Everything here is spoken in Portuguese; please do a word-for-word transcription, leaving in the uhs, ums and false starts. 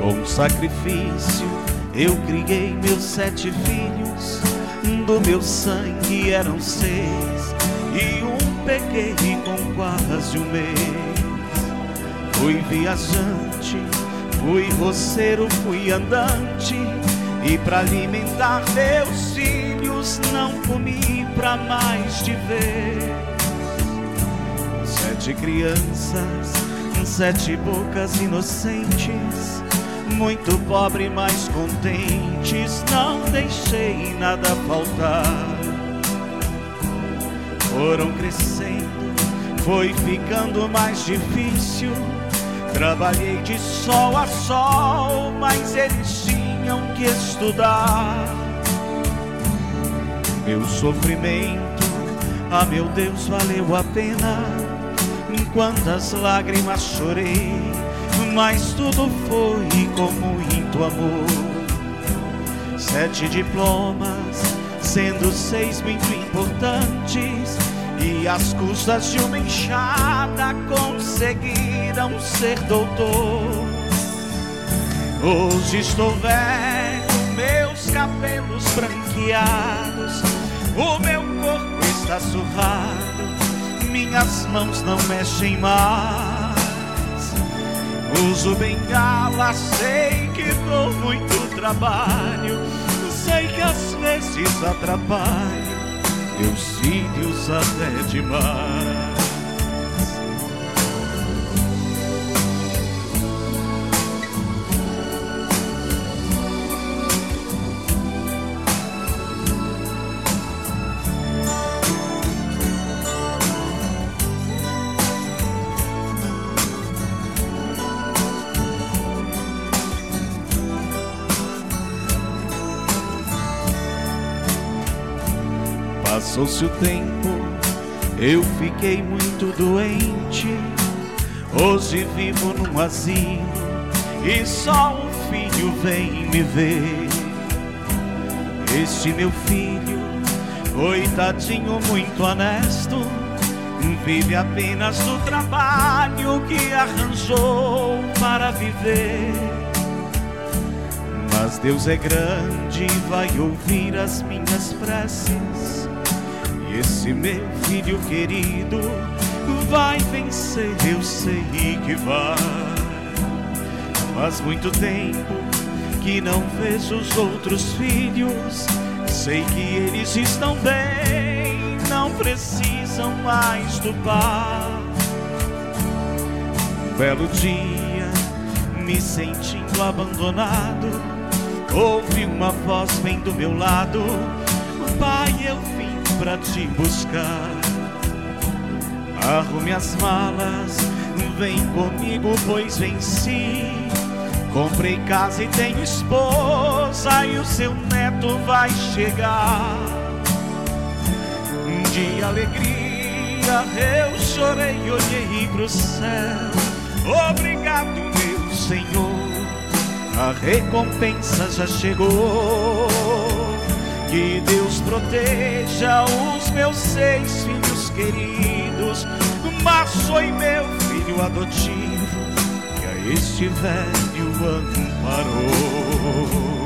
Com sacrifício eu criei meus sete filhos, do meu sangue eram seis, e um peguei com quase um mês. Fui viajante, fui roceiro, fui andante, e pra alimentar meus filhos não comi pra mais de vez. Sete crianças, sete bocas inocentes, muito pobre, mas contentes, não deixei nada faltar. Foram crescendo, foi ficando mais difícil. Trabalhei de sol a sol, mas eles tinham que estudar. Meu sofrimento, ah meu Deus, valeu a pena. Quantas lágrimas chorei, mas tudo foi com muito amor. Sete diplomas, sendo seis muito importantes, e às custas de uma enxada conseguiram ser doutor. Hoje estou velho, meus cabelos branqueados, o meu corpo está surrado, minhas mãos não mexem mais. Uso bengala, sei que dou muito trabalho, sei que às vezes atrapalho meus filhos até demais. Passou-se o tempo, eu fiquei muito doente. Hoje vivo num asilo e só um filho vem me ver. Este meu filho, coitadinho, muito honesto, vive apenas do trabalho que arranjou para viver. Mas Deus é grande e vai ouvir as minhas preces. Esse meu filho querido vai vencer, eu sei que vai. Faz muito tempo que não vejo os outros filhos, sei que eles estão bem, não precisam mais do pai. Um belo dia, me sentindo abandonado, ouvi uma voz bem do meu lado: pai, eu vim pra te buscar. Arrume as malas, vem comigo, pois venci. Comprei casa e tenho esposa, e o seu neto vai chegar. De alegria eu chorei, olhei pro céu. Obrigado, meu Senhor, a recompensa já chegou. Que Deus proteja os meus seis filhos queridos, mas foi meu filho adotivo que a este velho amparou.